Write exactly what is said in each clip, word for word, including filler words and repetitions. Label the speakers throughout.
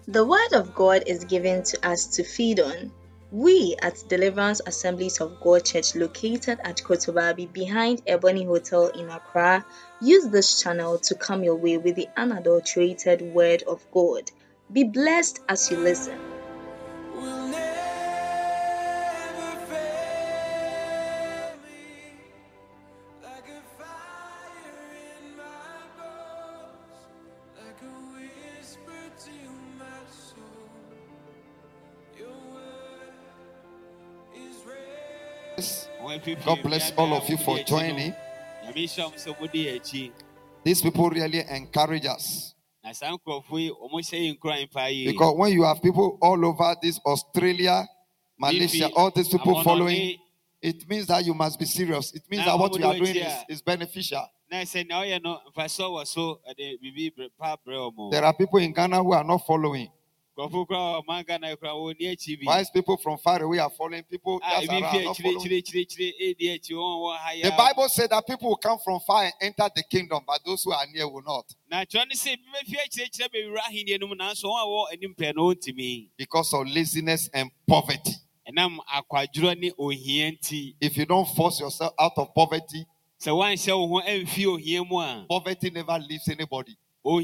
Speaker 1: The Word of God is given to us to feed on. We at Deliverance Assemblies of God Church, located at Kotobabi behind Ebony Hotel in Accra, use this channel to come your way with the unadulterated Word of God. Be blessed as you listen.
Speaker 2: God bless all of you for joining. These people really encourage us. Because when you have people all over this Australia, Malaysia, all these people following, it means that you must be serious. It means that what we are doing is, is beneficial. There are people in Ghana who are not following. Wise people from far away are following. People just around are not following. The Bible said that people will come from far and enter the kingdom, but those who are near will not. Because of laziness and poverty. If you don't force yourself out of poverty, poverty never leaves anybody. You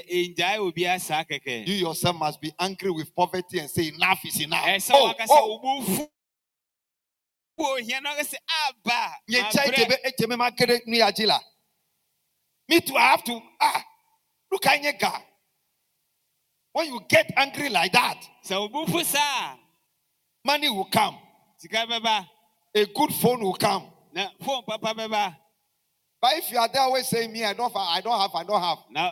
Speaker 2: yourself must be angry with poverty and say enough is enough. Oh, oh. Me too, I have to. Ah, look at God. When you get angry like that, money will come. A good phone will come. But if you are there always saying me, I don't have, I don't have, I don't have. Now,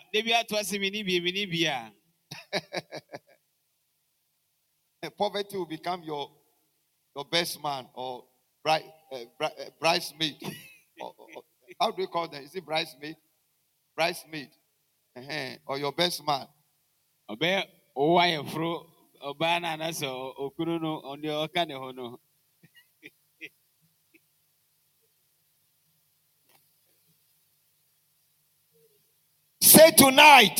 Speaker 2: poverty will become your your best man or bride, uh, bride, uh, bridesmaid. or, or, how do you call them? Is it bridesmaid? Bridesmaid. Uh-huh. Or your best man. Say tonight,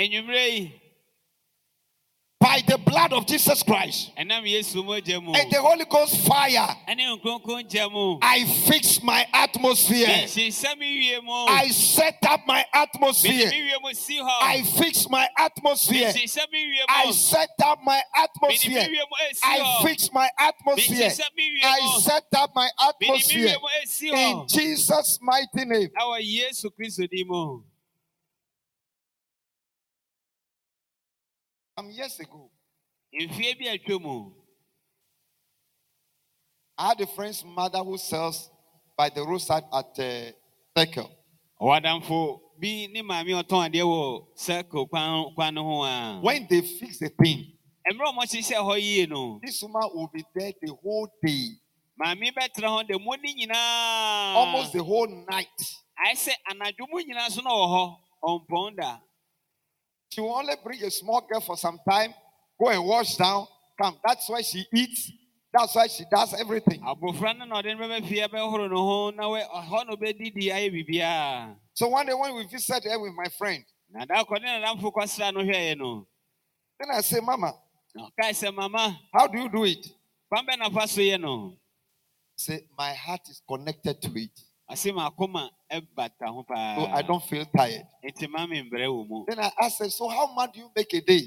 Speaker 2: by the blood of Jesus Christ and the Holy Ghost fire, I fix my atmosphere. I set up my atmosphere. I fix my atmosphere. I set up my atmosphere. I fix my atmosphere. I set up my atmosphere. In Jesus' mighty name. Some years ago, I had a friend's mother who sells by the roadside at uh, Circle. When they fix the thing, this woman will be there the whole day, almost the whole night. She will only bring a small girl for some time, go and wash down, come. That's why she eats. That's why she does everything. So one day when we visited her with my friend, then I say, Mama, how do you do it? Say, my heart is connected to it. So I don't feel tired. Then I asked her, so how much do you make a day?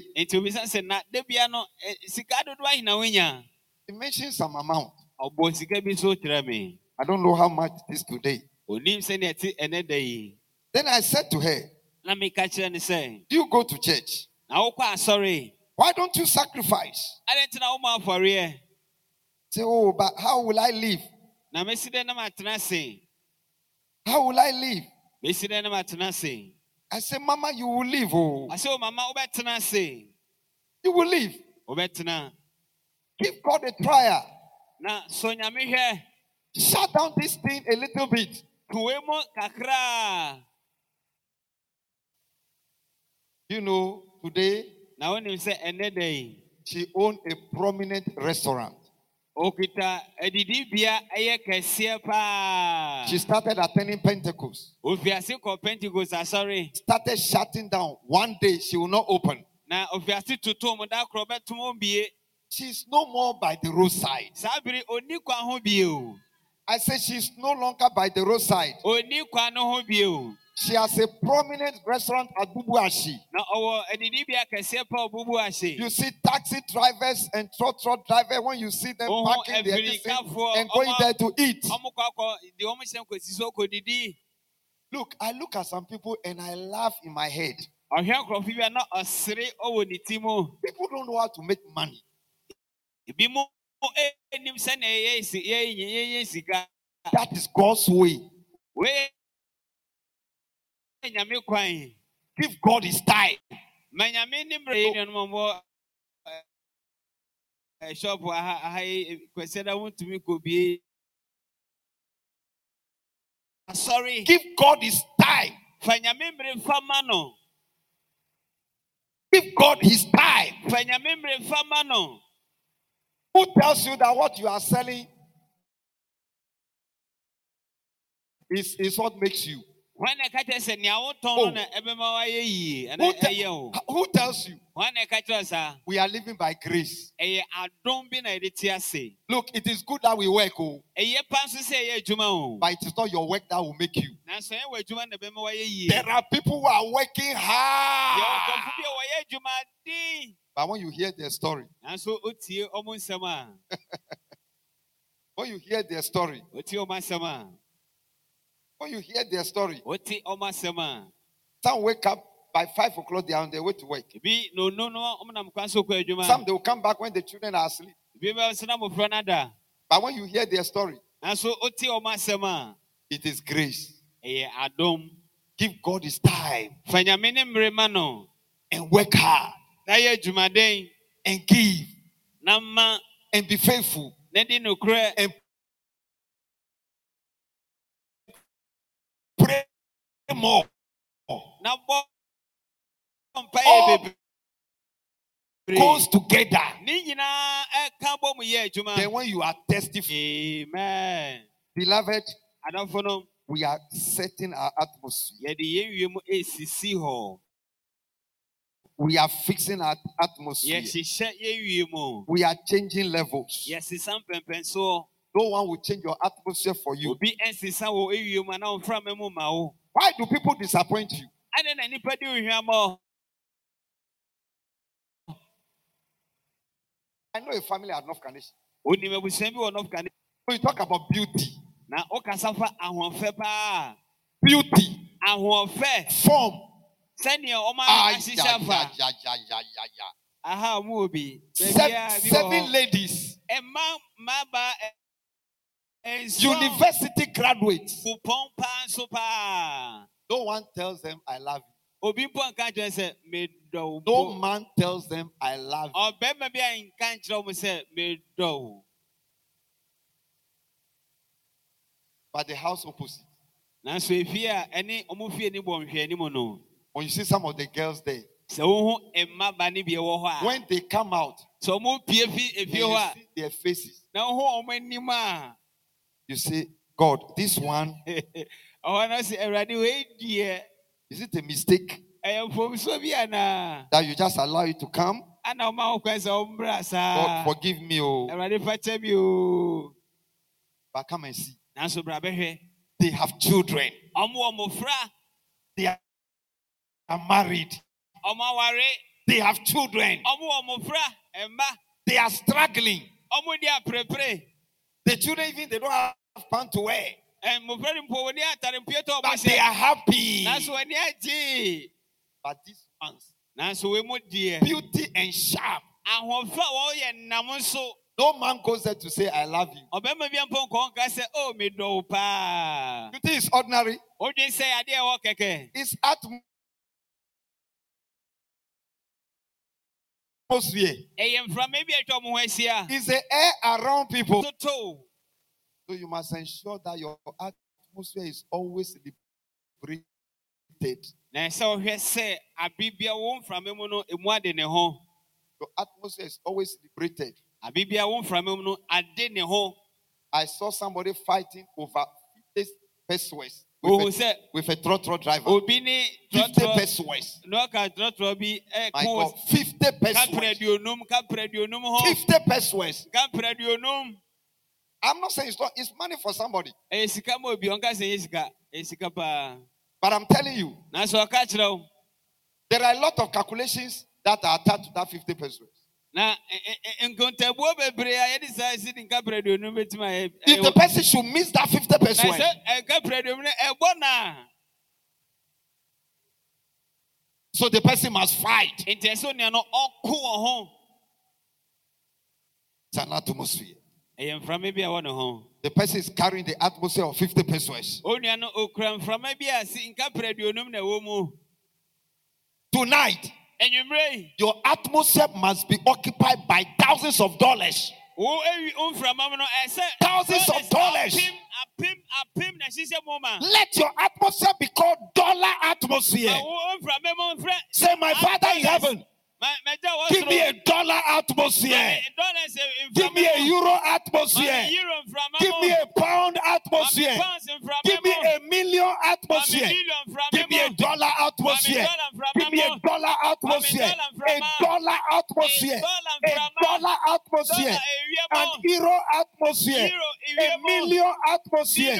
Speaker 2: He mentioned some amount. I don't know how much it is today. Then I said to her, do you go to church? Why don't you sacrifice? Say, oh, but how will I live? How will I live? I said, Mama, you will live. Oh. I said, Mama, you will live. Give God a trial. Shut down this thing a little bit. You know, today, she owned a prominent restaurant. She started attending Pentecost. Started shutting down. One day she will not open. She's no more by the roadside. I said she's no longer by the roadside. She has a prominent restaurant at Bubuashi. You see taxi drivers and truck truck drivers when you see them parking their and going there to eat. Look, I look at some people and I laugh in my head. People don't know how to make money. That is God's way. Give God his time. Sorry. Give God his time. Give God his time. Who tells you that what you are selling is, is what makes you? Oh. Who, te- who tells you? We are living by grace. Look, it is good that we work, oh. But it is not your work that will make you. There are people who are working hard. But when you hear their story, when you hear their story, when you hear their story, some wake up by five o'clock, they are on their way to work. Some they will come back when the children are asleep. But when you hear their story, it is grace. Give God his time and work hard and give and be faithful and pray more. All goes together. Then when you are testifying, amen. Beloved, we are setting our atmosphere. We are fixing our atmosphere. We are changing levels. No one will change your atmosphere for you. Why do people disappoint you? I know a family at North Carolina. When you talk about beauty, beauty, form. Ah, yeah, yeah, yeah, yeah, yeah, yeah. Seven, seven ladies, university graduates. No one tells them I love you. No man tells them I love you. But the house opposite. When you see some of the girls there, when they come out, and you see their faces, you say, God, this one, is it a mistake that you just allow it to come? God, forgive me. Oh. But come and see. They have children. They are married. They have children. They are struggling. The children, even they don't have pants to wear. But they are happy. But these ones, beauty and sharp. No man goes there to say, I love you. You think it's ordinary? It's atmosphere. It's the air around people. So you must ensure that your atmosphere is always liberated. Your atmosphere is always liberated. I saw somebody fighting over this pesos. With a, with a trotro driver. fifty pesos. My God, fifty pesos. fifty pesos. I'm not saying it's not, it's money for somebody. But I'm telling you, there are a lot of calculations that are attached to that fifty pesos. If the person should miss that fifty pesos, so the person must fight. It's an atmosphere. The person is carrying the atmosphere of fifty pesos. Tonight, your atmosphere must be occupied by thousands of dollars. Thousands of dollars. Let your atmosphere be called dollar atmosphere. Say, my Father in heaven, give me a dollar atmosphere. Give me a euro atmosphere. Give me a pound atmosphere. Give me a million atmosphere. Give me a dollar atmosphere. Give me a dollar atmosphere. A dollar atmosphere. A dollar atmosphere. An euro atmosphere. A million atmosphere.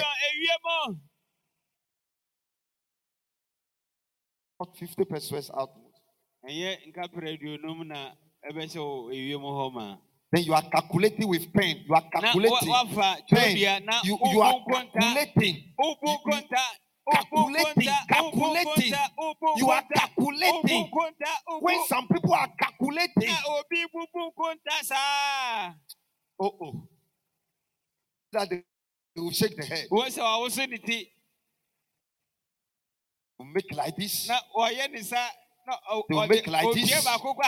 Speaker 2: fifty percent out. Then you are calculating with pen. You are calculating. Pen. You, you are calculating. Calculating. Calculating. You are calculating. When some people are calculating. Oh, oh. That they will shake the head. Will make like this. They will make like this.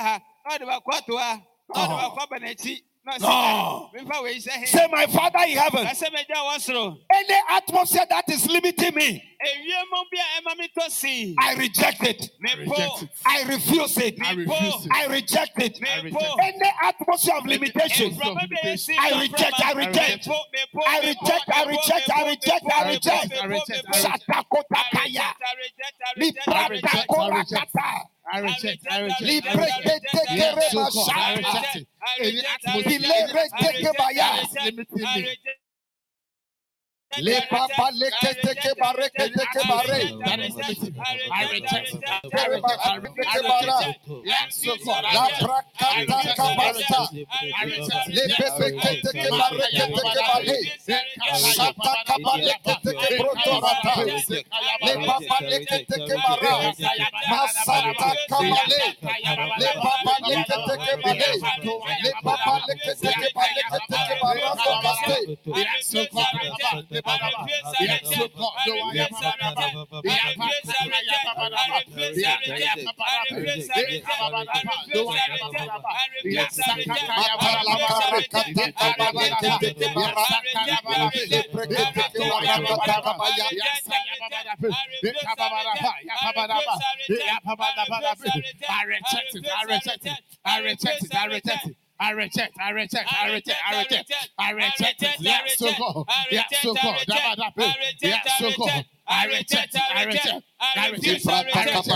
Speaker 2: No. No. Say, my Father in heaven, any atmosphere that is limiting me, I reject it. I refuse it. I reject it. Any atmosphere of limitation, I reject. I reject. I reject. I reject. I reject. I reject. Shatakotakaya. Lipratakora. I reject. I reject. I reject. I reject. Any atmosphere Le papa le kete ke bare kete ke bare. I reject. I reject. La prakata kabasta. Le pepe kete ke bare kete ke bare. Sata kabale kete ke brotorata. Le papa le kete ke bare. Masata kabale. Le papa le kete ke bare. Le papa le kete ke bare kete ke bare kaste. I reject it. I reject it. I reject, I reject, I reject, I reject, I reject it. Yes, so go. Yes, so go. Yes, so go. I reject it. I reject. I reject. I reject.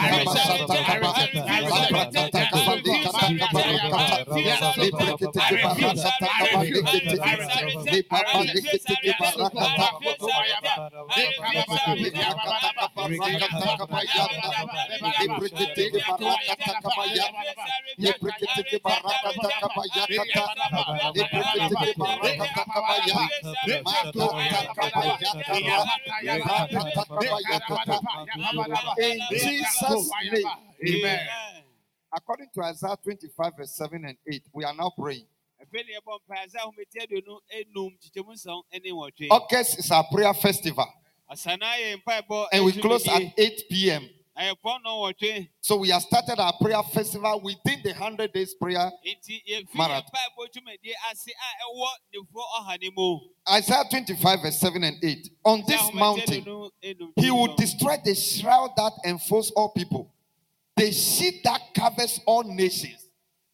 Speaker 2: In Jesus' name, amen. According to Isaiah twenty-five, verse seven and eight, we are now praying. August is our prayer festival, and we close at eight p.m. So we have started our prayer festival within the one hundred days prayer marathon. Isaiah twenty-five, verse seven and eight. On this mountain, he will destroy the shroud that enfolds all people, the sheet that covers all nations.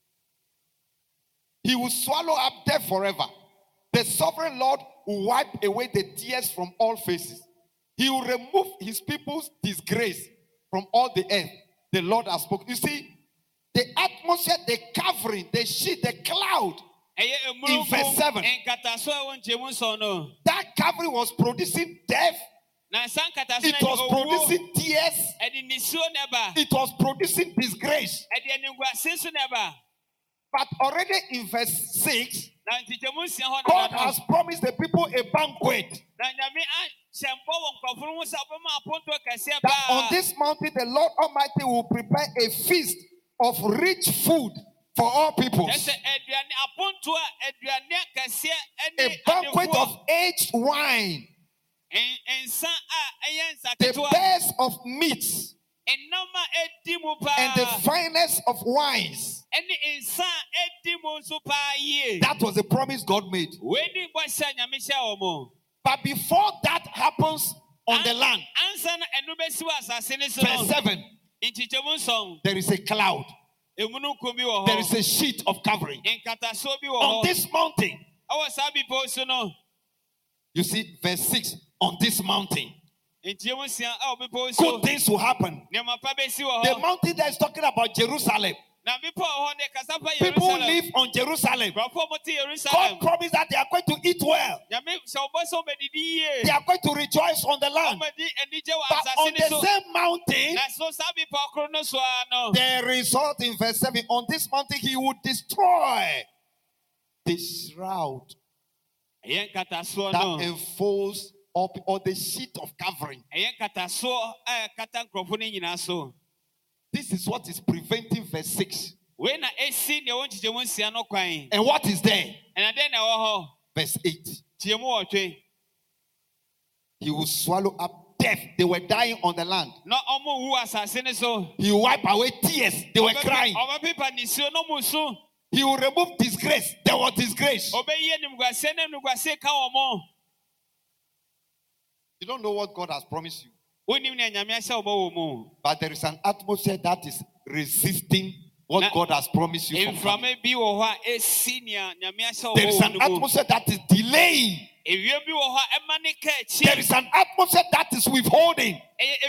Speaker 2: He will swallow up death forever. The sovereign Lord will wipe away the tears from all faces. He will remove his people's disgrace from all the earth. The Lord has spoken. You see, the atmosphere, the covering, the sheet, the cloud. In verse seven, that covering was producing death. It was producing tears. It was producing disgrace. But already in verse six, God has promised the people a banquet. That on this mountain, the Lord Almighty will prepare a feast of rich food for all people. A banquet of aged wine. The best of meats. And the finest of wines. That was the promise God made. But before that happens on the land, verse seven, there is a cloud. There is a sheet of covering. On this mountain, you see, verse six, on this mountain, good things will happen. The mountain that is talking about Jerusalem. People live on Jerusalem. God promised that they are going to eat well. They are going to rejoice on the land. But on the same mountain, the result in verse seven, on this mountain he would destroy the shroud that enfolds up, or the sheet of covering. This is what is preventing verse six. And what is there? Verse eight. He will swallow up death. They were dying on the land. He will wipe away tears. They were crying. He will remove disgrace. There was disgrace. You don't know what God has promised you. But there is an atmosphere that is resisting what God has promised you. There is an atmosphere that is delaying. There is an atmosphere that is withholding.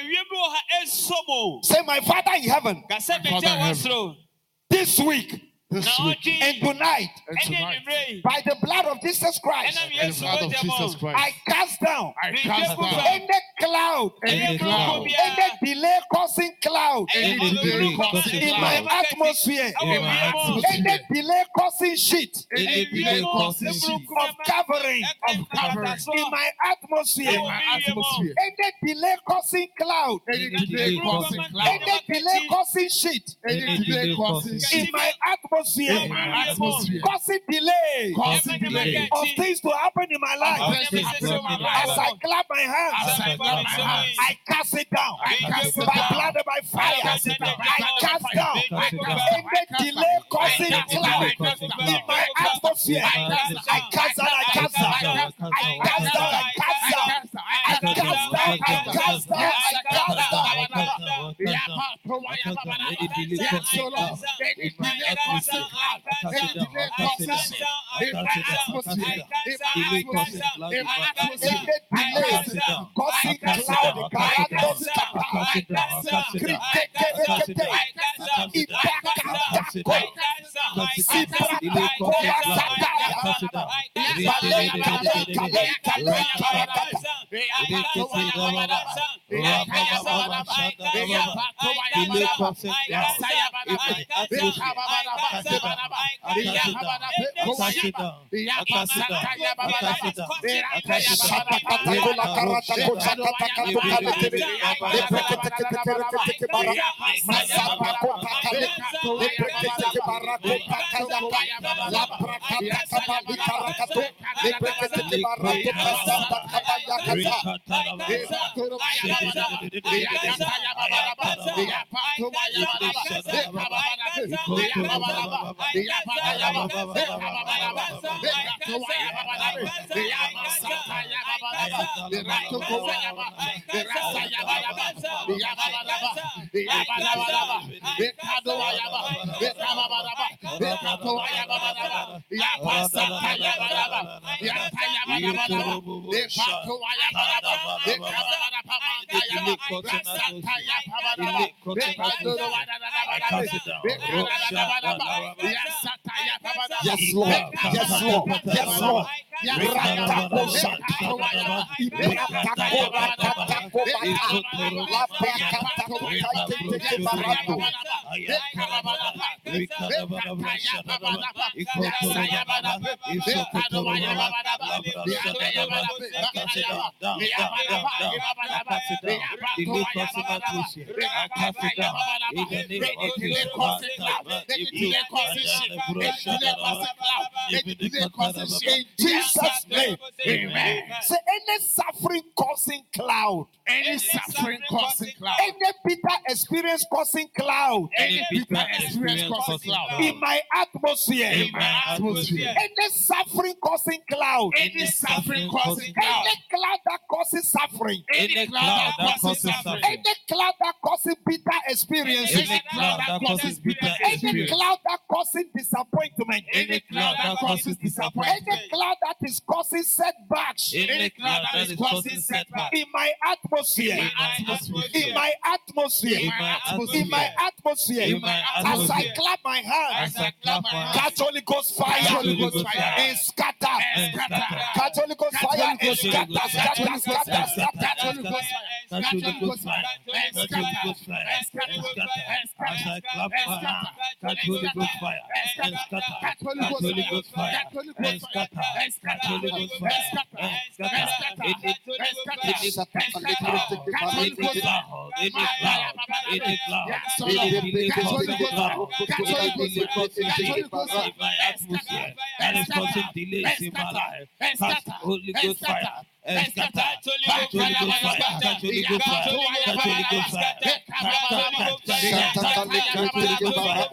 Speaker 2: Say, my Father in heaven,
Speaker 3: My Father in heaven.
Speaker 2: this week
Speaker 3: This week
Speaker 2: and tonight,
Speaker 3: and tonight,
Speaker 2: by the blood of Jesus Christ,
Speaker 3: by the blood of Jesus Christ,
Speaker 2: I cast down
Speaker 3: I cast down
Speaker 2: any cloud,
Speaker 3: any cloud,
Speaker 2: any delay causing cloud
Speaker 3: any delay causing
Speaker 2: in my
Speaker 3: cloud
Speaker 2: atmosphere,
Speaker 3: in my atmosphere,
Speaker 2: any delay causing sheet
Speaker 3: any delay causing sheet
Speaker 2: of covering
Speaker 3: of covering
Speaker 2: in my atmosphere,
Speaker 3: in my atmosphere,
Speaker 2: any delay causing cloud,
Speaker 3: any delay causing cloud,
Speaker 2: any delay causing sheet
Speaker 3: any delay causing
Speaker 2: in
Speaker 3: sheet
Speaker 2: my atmosphere,
Speaker 3: in my atmosphere,
Speaker 2: causing delay
Speaker 3: causing delay
Speaker 2: of things to happen in my life.
Speaker 3: of things to happen in my
Speaker 2: As
Speaker 3: life.
Speaker 2: I clap my hands,
Speaker 3: As I clap my hands,
Speaker 2: I cast it down.
Speaker 3: I cast it
Speaker 2: By
Speaker 3: down.
Speaker 2: blood and by fire,
Speaker 3: I cast it down.
Speaker 2: I cast down
Speaker 3: I cast down.
Speaker 2: any delay causing
Speaker 3: I cast down.
Speaker 2: cloud
Speaker 3: I cast down.
Speaker 2: in my atmosphere.
Speaker 3: I cast down.
Speaker 2: I cast down. I cast down. I cast down. I cast down. I cast down. I cast down. I Yes, Lord. Yes, Lord. Yes, Lord. In Jesus' name, amen. Say any suffering causing cloud,
Speaker 3: Any suffering causing cloud,
Speaker 2: any bitter experience causing cloud,
Speaker 3: any bitter experience causing cloud,
Speaker 2: in my atmosphere,
Speaker 3: in my atmosphere,
Speaker 2: any suffering causing cloud,
Speaker 3: any suffering causing cloud,
Speaker 2: any cloud that causes suffering,
Speaker 3: any cloud that causes suffering,
Speaker 2: any cloud that causes bitter experience,
Speaker 3: any cloud that causes bitter
Speaker 2: any
Speaker 3: experience,
Speaker 2: cloud that causes disappointment,
Speaker 3: any cloud that causes
Speaker 2: any
Speaker 3: disappointment,
Speaker 2: cloud that is causing setbacks,
Speaker 3: any cloud that is causing setback,
Speaker 2: in my atmosphere,
Speaker 3: in my atmosphere,
Speaker 2: in my atmosphere,
Speaker 3: in my atmosphere,
Speaker 2: in my atmosphere,
Speaker 3: in my
Speaker 2: as I
Speaker 3: atmosphere,
Speaker 2: clap my hands,
Speaker 3: as I clap my hands,
Speaker 2: catch Holy Ghost fire,
Speaker 3: Holy Ghost fire,
Speaker 2: and scatter,
Speaker 3: and scatter,
Speaker 2: catch Holy Ghost fire, and
Speaker 3: Ghost fire,
Speaker 2: scatter, scatter, scatter, scatter,
Speaker 3: Holy Ghost fire, catch Holy Ghost fire, catch Holy Ghost fire, and scatter, as I clap my hands, catch Holy Ghost fire, and scatter, catch Holy Ghost fire, and scatter, catch Holy Ghost fire, and scatter, any any any cloud, any cloud, any cloud, any delay causing cloud, any delay causing delay in my atmosphere, that is causing delays in my life. Catch Holy Ghost fire. And scatter, catch Holy Ghost fire, catch Holy Ghost fire, catch Holy Ghost fire, catch Holy Ghost fire,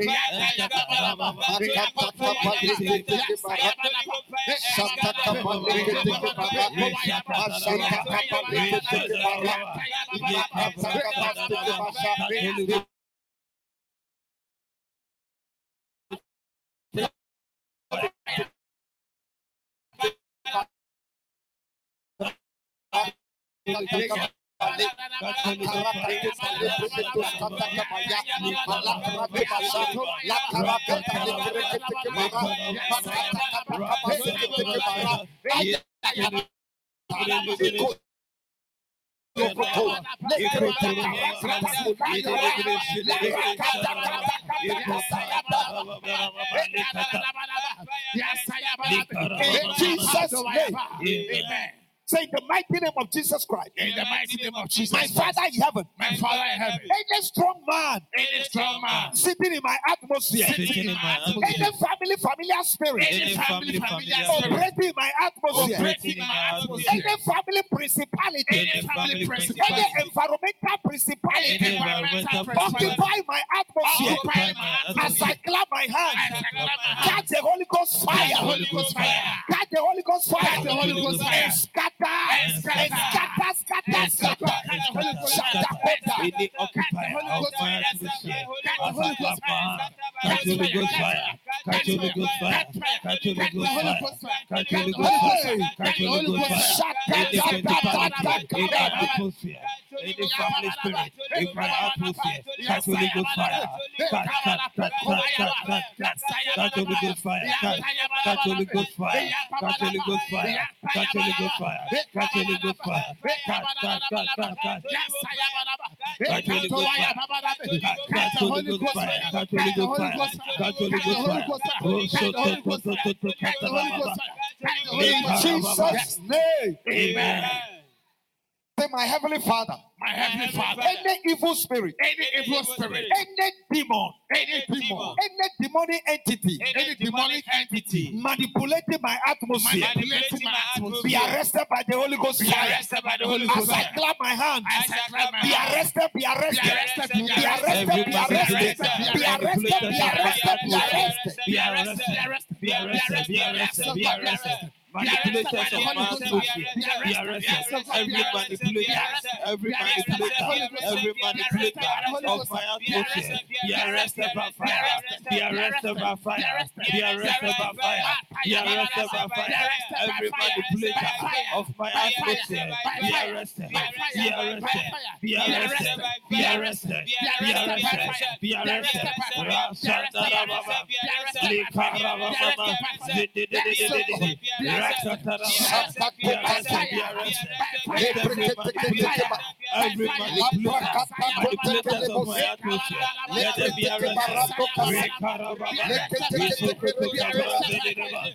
Speaker 3: in Jesus' name, amen. Say in the mighty name of Jesus Christ. In the mighty name of Jesus
Speaker 2: My
Speaker 3: Christ.
Speaker 2: Father in heaven.
Speaker 3: My Father in heaven.
Speaker 2: Any strong man.
Speaker 3: Any strong man.
Speaker 2: Sitting in my atmosphere.
Speaker 3: Sitting in my atmosphere.
Speaker 2: Any family familiar spirit.
Speaker 3: Any family familiar
Speaker 2: spirit. Operating in my atmosphere.
Speaker 3: Operating in my atmosphere.
Speaker 2: Any family principality.
Speaker 3: Any family principality.
Speaker 2: Any environmental principality.
Speaker 3: Any environmental principality.
Speaker 2: Occupy my atmosphere.
Speaker 3: Occupy my atmosphere.
Speaker 2: As I clap my hands.
Speaker 3: As I clap my hands.
Speaker 2: Catch the Holy Ghost fire.
Speaker 3: Holy Ghost fire.
Speaker 2: Catch the Holy Ghost fire.
Speaker 3: Catch the Holy Ghost fire.
Speaker 2: And scatter.
Speaker 3: And scatter.
Speaker 2: And scatter, scatter, scatter.
Speaker 3: Any occupier of my atmosphere, as I clap my hands, catch Holy Ghost fire, catch Holy Ghost fire, catch Holy Ghost fire, catch Holy Ghost fire, catch Holy Ghost fire. Any principality in my atmosphere, any family spirit in my atmosphere, catch Holy Ghost fire, catch, catch, catch, catch, catch, catch, catch Holy Ghost fire, catch, catch Holy Ghost fire, catch Holy Ghost fire, catch Holy Ghost fire, catch Holy Ghost fire, catch, catch, catch, catch, catch. Catch Holy Ghost fire, catch Holy Ghost fire, catch Holy Ghost fire, catch Holy Ghost fire. Oh, so, so, so, so, so, so, catch the Baba.
Speaker 2: In Jesus' name,
Speaker 3: Amen.
Speaker 2: Say, my heavenly Father.
Speaker 3: My heavenly Father.
Speaker 2: Any evil spirit.
Speaker 3: Any evil spirit.
Speaker 2: Any demon.
Speaker 3: Any demon.
Speaker 2: Any demonic entity.
Speaker 3: Any demonic entity.
Speaker 2: Manipulating my atmosphere.
Speaker 3: Manipulating my atmosphere.
Speaker 2: Be arrested by the Holy Ghost
Speaker 3: Be
Speaker 2: fire.
Speaker 3: arrested by the Holy Ghost
Speaker 2: As I
Speaker 3: fire.
Speaker 2: clap my hands.
Speaker 3: As I clap my
Speaker 2: Be
Speaker 3: hands.
Speaker 2: arrested. Be arrested.
Speaker 3: Be arrested.
Speaker 2: Be arrested. Be arrested. Be arrested. Be arrested. Be arrested.
Speaker 3: Be arrested. Be arrested. Be arrested. Be arrested. Be arrested. Manipulators of my atmosphere, be arrested. Every manipulator, every manipulator, every manipulator of my atmosphere, be arrested by fire. Be arrested by fire. Be arrested by fire. Be arrested by fire. Every manipulator of my atmosphere, be arrested. Be arrested. Be arrested. Be arrested. Be arrested. Be arrested. Rasatara Baba. Likara Baba. Zididididididi. Rakatara Baba. Be arrested. Be arrested. Every manipulator, every manipulator, manipulators of my atmosphere, let them be arrested. Rekara Baba. Isukutu Baba. Zidididididi.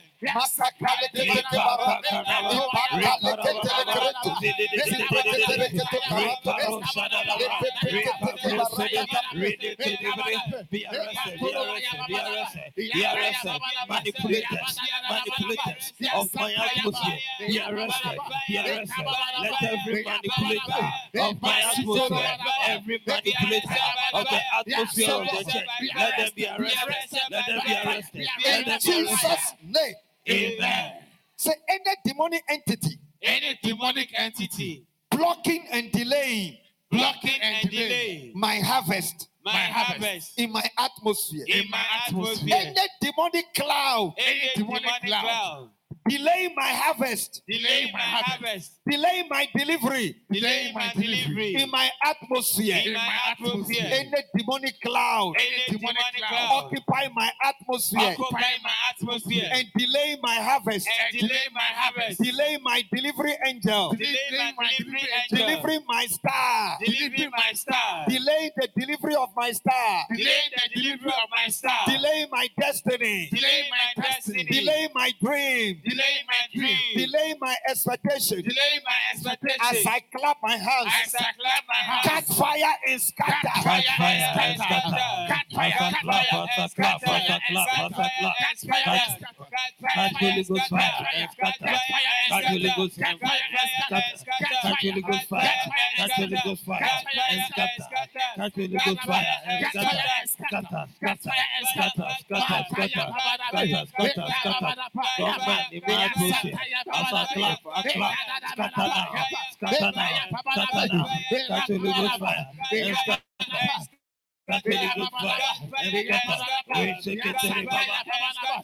Speaker 3: Manipulators, manipulators of my atmosphere, be arrested, be arrested. Let every manipulator of my atmosphere, every manipulator of the atmosphere of the church, let them be arrested, let them be arrested, let them be arrested.
Speaker 2: Name.
Speaker 3: Amen.
Speaker 2: Say any demonic entity,
Speaker 3: any demonic entity
Speaker 2: blocking and delaying,
Speaker 3: blocking and delaying
Speaker 2: my harvest,
Speaker 3: my harvest
Speaker 2: in my atmosphere,
Speaker 3: in my atmosphere,
Speaker 2: any demonic cloud,
Speaker 3: any demonic cloud
Speaker 2: delay my harvest,
Speaker 3: delay my harvest,
Speaker 2: delay my delivery,
Speaker 3: delay my delivery
Speaker 2: in my atmosphere,
Speaker 3: in my atmosphere,
Speaker 2: any demonic cloud,
Speaker 3: any demonic cloud
Speaker 2: occupy my atmosphere,
Speaker 3: occupy my atmosphere,
Speaker 2: and delay my harvest,
Speaker 3: and delay my harvest,
Speaker 2: delay my delivery angel,
Speaker 3: delay my delivery angel,
Speaker 2: delivery my star,
Speaker 3: delivery my star,
Speaker 2: delay the delivery of my star,
Speaker 3: delay the delivery of my star,
Speaker 2: delay my destiny,
Speaker 3: delay my destiny,
Speaker 2: delay my dream,
Speaker 3: delay my dream,
Speaker 2: delay my expectation,
Speaker 3: delay my expectation.
Speaker 2: As I clap my hands,
Speaker 3: as I clap my hands,
Speaker 2: catch fire and scatter,
Speaker 3: catch fire and scatter, catch fire and scatter, catch fire and scatter, catch fire and scatter, catch Holy Ghost fire and scatter, catch Holy Ghost fire and scatter, catch Holy Ghost fire, catch Holy Ghost fire and scatter, catch Holy Ghost fire and scatter, scatter, scatter, scatter, scatter, scatter, scatter, scatter, government in my atmosphere, as I clap, I clap, scatter now, scatter now, scatter now, catch Holy Ghost fire and scatter. Catch Holy Ghost fire and scatter. We shake it to the Baba.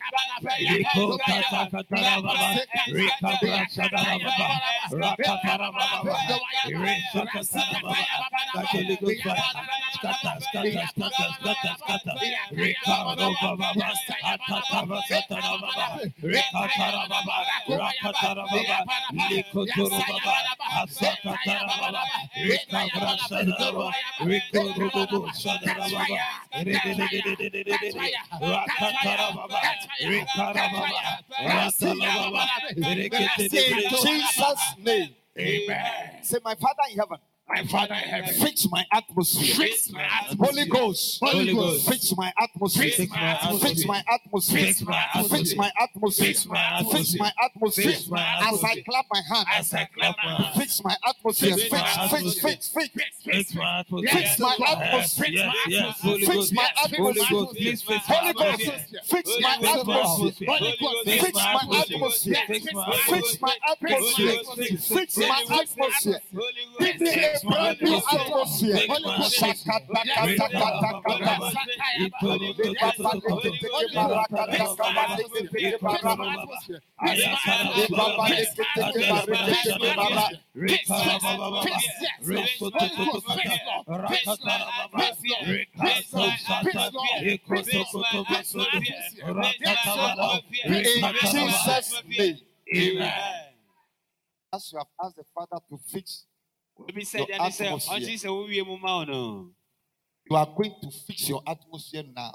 Speaker 3: Riko kata kata Baba. Rika brasha Baba. Rakata Baba. Rika kata Baba. Catch Holy Ghost fire. Scatter, scatter, scatter, scatter, scatter. Rika Baba. Atata Baba. Baba. Rika Baba. Rakata Baba. Liko Toro Baba. Asakata Baba. Rika brasha Baba. Riko Rubu. Shadara Baba, Rakatara Baba, Rikara Baba, Ratala Baba,
Speaker 2: in Jesus' name.
Speaker 3: Amen.
Speaker 2: Say, my Father in heaven.
Speaker 3: My Father in heaven,
Speaker 2: fix my atmosphere.
Speaker 3: Fix my atmosphere.
Speaker 2: Holy Ghost,
Speaker 3: Holy Ghost,
Speaker 2: fix my atmosphere.
Speaker 3: Fix my atmosphere.
Speaker 2: Fix my atmosphere.
Speaker 3: Fix my atmosphere.
Speaker 2: Fix my atmosphere.
Speaker 3: Fix my atmosphere.
Speaker 2: Fix my atmosphere.
Speaker 3: Fix my
Speaker 2: As I
Speaker 3: atmosphere.
Speaker 2: clap my hands.
Speaker 3: As I clap my hands.
Speaker 2: Fix my atmosphere.
Speaker 3: Fix
Speaker 2: Fix,
Speaker 3: my
Speaker 2: fix,
Speaker 3: atmosphere.
Speaker 2: fix, fix,
Speaker 3: Fix my atmosphere.
Speaker 2: Fix my atmosphere.
Speaker 3: Yes, yes. Holy
Speaker 2: Fix
Speaker 3: Ghost,
Speaker 2: my
Speaker 3: Holy
Speaker 2: atmosphere.
Speaker 3: Ghost, please fix my
Speaker 2: Holy Ghost,
Speaker 3: atmosphere.
Speaker 2: fix my atmosphere. Fix my atmosphere.
Speaker 3: Fix my
Speaker 2: Fix my atmosphere. Fix my atmosphere. Give me a brand new atmosphere. In Jesus' name.
Speaker 3: Amen.
Speaker 2: As you have asked the Father to fix
Speaker 3: Obi said,
Speaker 2: your
Speaker 3: and said,
Speaker 2: atmosphere,
Speaker 3: you
Speaker 2: you are going to fix your atmosphere now.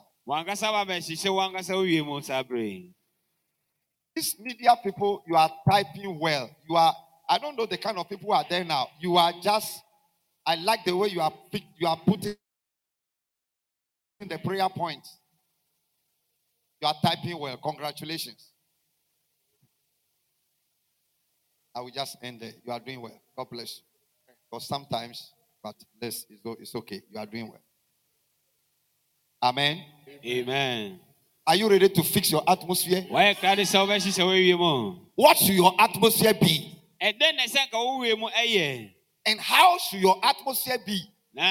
Speaker 2: These media people, you are typing well. You are, I don't know the kind of people who are there now. You are just, I like the way you are you are putting the prayer points. You are typing well. Congratulations. I will just end there. You are doing well. God bless you. Because sometimes, but this is it's okay. You are doing well. Amen.
Speaker 3: Amen.
Speaker 2: Are you ready to fix your atmosphere? What should your atmosphere be? And how should your atmosphere be?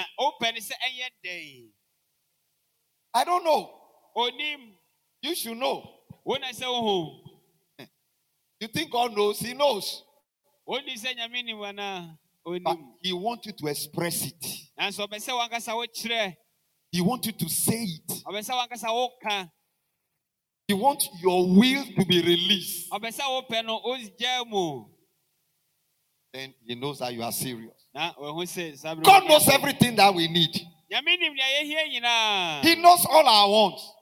Speaker 2: I don't know. You should know. You think God knows? He knows. But He wants you to express it. He wants you to say it. He wants your will to be released. Then He knows that you are serious. God knows everything that we need. He knows all our wants.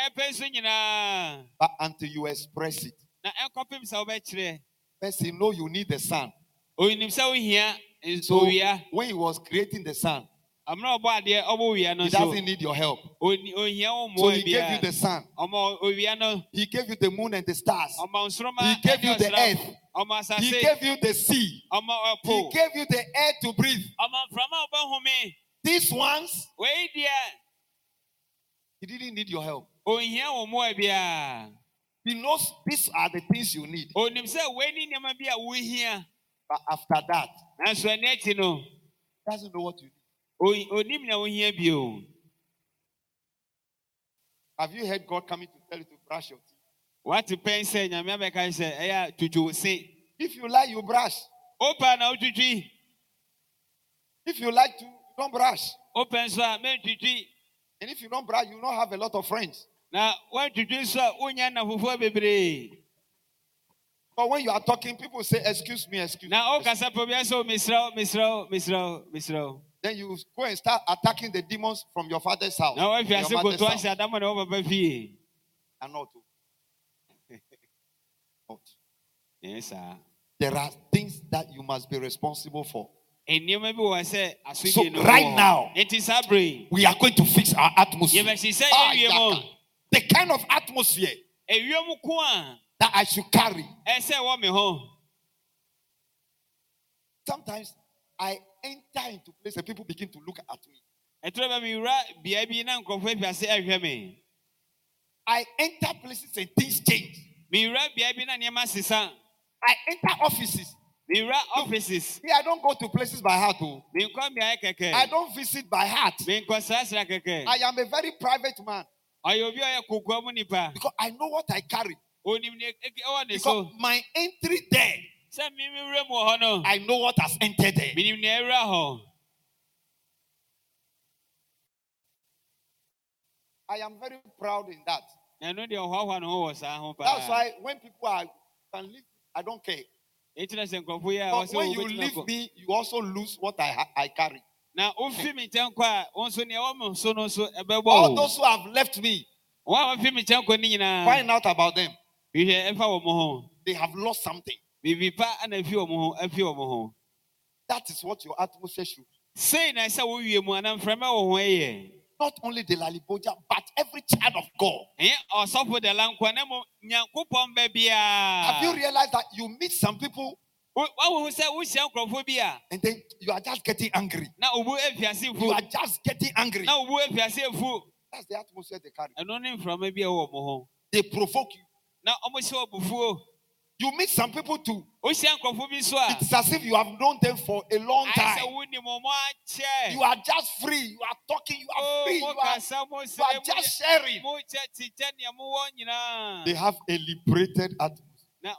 Speaker 2: But until you express it, first He knows you need the sun. So when He was creating the sun, He doesn't need your help. So He gave you the sun. He gave you the moon and the stars. He gave you the earth. He gave you the sea. He gave you the air to breathe. These ones, He didn't need your help. He knows these are the things you need. But after that, He doesn't know what you need. Have you heard God coming to tell you to brush your teeth? What to pay say? If you like, you brush. If you like to, don't brush. And if you don't brush, you don't have a lot of friends. But when you are talking, people say, excuse me, excuse me. Then you go and start attacking the demons from your father's house. Now, if you are going to answer, I'm not. Yes, sir. There are things that you must be responsible for. So right now, we are going to fix our atmosphere. Ah, the kind of atmosphere that I should carry. Sometimes I enter into places and people begin to look at me. I enter places and things change. I enter offices. Offices. Yeah, I don't go to places by heart. Oh. I don't visit by heart. I am a very private man. Because I know what I carry. Because my entry there, I know what has entered there. I am very proud in that. That's why when people are can leave, I don't care. But when you leave me, you also lose what I I carry. All those who have left me, find out about them. They have lost something. That is what your atmosphere should be. Not only the Laliboja, but every child of God. Have you realized that you meet some people and then you are just getting angry? You are just getting angry. That's the atmosphere they carry. They provoke you. You meet some people too. It's as if you have known them for a long time. You are just free. You are talking. You are free. You are, you are just sharing. They have a liberated atmosphere.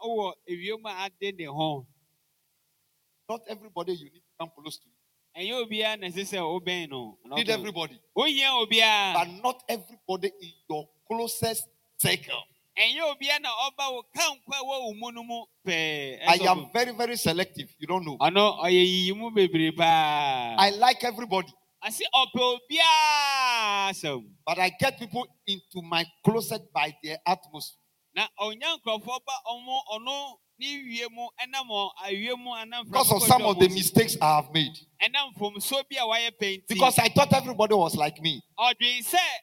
Speaker 2: Not everybody you need to come close to. You need everybody. But not everybody in your closest circle. I am very, very selective. You don't know. I like everybody. But I get people into my closet by their atmosphere. Because of some of the mistakes I have made. Because I thought everybody was like me. I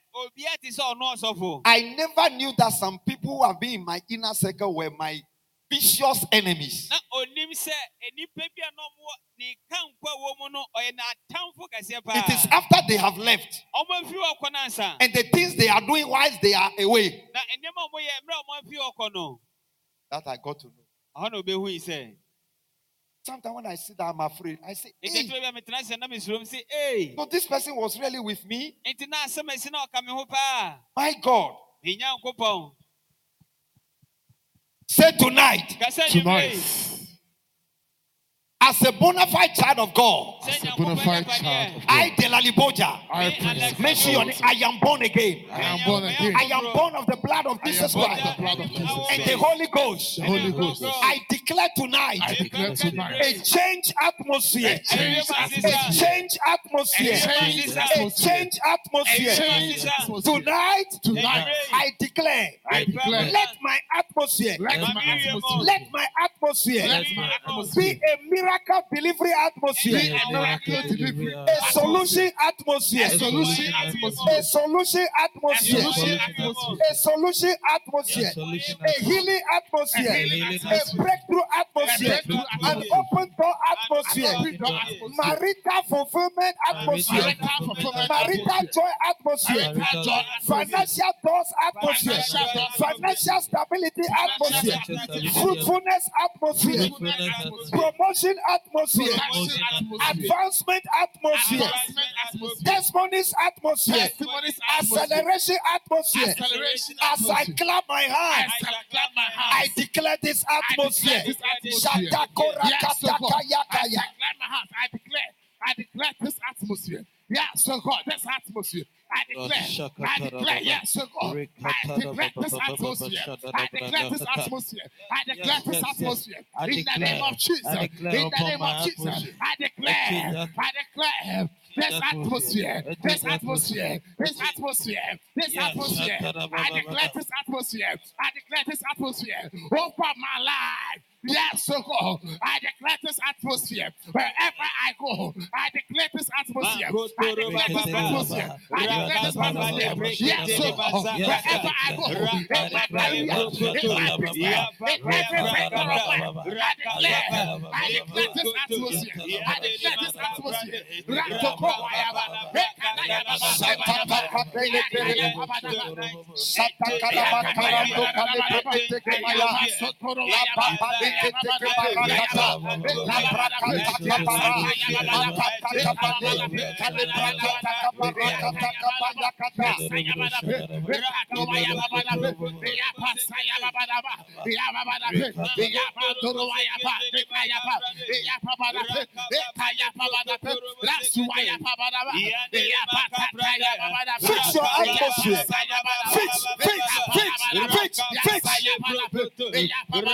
Speaker 2: never knew that some people who have been in my inner circle were my vicious enemies. It is after they have left and the things they are doing whilst they are away that I got to know. Sometimes when I sit down, I'm afraid. I say, hey. So this person was really with me? My God. Say tonight.
Speaker 3: Tonight.
Speaker 2: As a bona fide child of God,
Speaker 3: As a bona fide child of God,
Speaker 2: I, Delali Boja,
Speaker 3: I
Speaker 2: mention your name. I am born again.
Speaker 3: I am born again.
Speaker 2: I am born of the blood of Jesus Christ
Speaker 3: the blood of Jesus
Speaker 2: and the Holy Ghost.
Speaker 3: The Holy Ghost.
Speaker 2: I declare tonight,
Speaker 3: I declare tonight
Speaker 2: a change atmosphere.
Speaker 3: A change atmosphere.
Speaker 2: A change atmosphere.
Speaker 3: A change
Speaker 2: atmosphere.
Speaker 3: A change atmosphere.
Speaker 2: Tonight,
Speaker 3: Tonight,
Speaker 2: I declare,
Speaker 3: I declare,
Speaker 2: let my atmosphere,
Speaker 3: let my atmosphere,
Speaker 2: let my atmosphere,
Speaker 3: let my atmosphere
Speaker 2: be a miracle delivery atmosphere,
Speaker 3: be a miracle delivery,
Speaker 2: a solution atmosphere,
Speaker 3: a solution atmosphere,
Speaker 2: a solution atmosphere, a solution atmosphere, a healing atmosphere, a breakthrough atmosphere, an open door atmosphere, marital fulfillment atmosphere, marital joy atmosphere, financial doors atmosphere, financial stability atmosphere, fruitfulness atmosphere, promotion atmosphere, advancement atmosphere, testimonies atmosphere, acceleration atmosphere. As I clap my hands, I declare this atmosphere.
Speaker 3: I declare this atmosphere. Yeah, so God, this atmosphere. I declare, I declare, yes, so God. I declare this atmosphere. I declare this atmosphere. I declare this atmosphere. In the name of Jesus. In the name of Jesus. I declare, I declare. This atmosphere, this atmosphere, this atmosphere, this atmosphere. I declare this atmosphere. I declare this atmosphere over my life. Yes, so God, I declare this atmosphere. Wherever I go, I declare this atmosphere. I declare this atmosphere. I declare this atmosphere. Yes, so God, wherever I go, in my career, in my business, in every sector of life, I declare, I declare this atmosphere. I declare this atmosphere.
Speaker 2: Fix your atmosphere. Fix, fix, fix, fix, fix.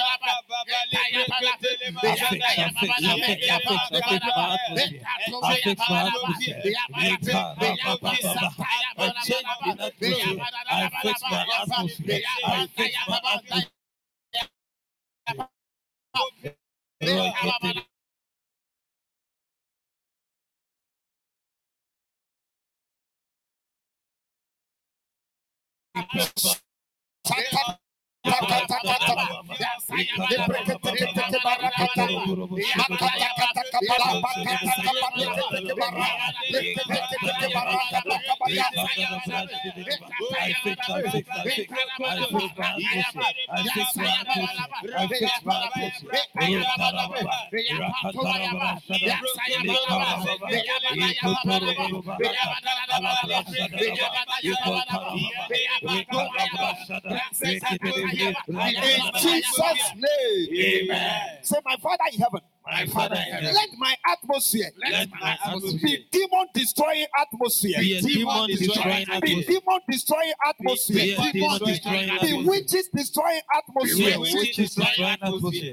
Speaker 2: In Jesus' name. Amen. Say, my Father in heaven.
Speaker 3: My Father in heaven.
Speaker 2: Let my atmosphere,
Speaker 3: Let my atmosphere
Speaker 2: be demon destroying atmosphere.
Speaker 3: be a demon destroying
Speaker 2: Be
Speaker 3: atmosphere.
Speaker 2: demon destroying atmosphere.
Speaker 3: Be a demon destroying
Speaker 2: Be
Speaker 3: atmosphere.
Speaker 2: witches destroying atmosphere.
Speaker 3: Be witches destroying atmosphere.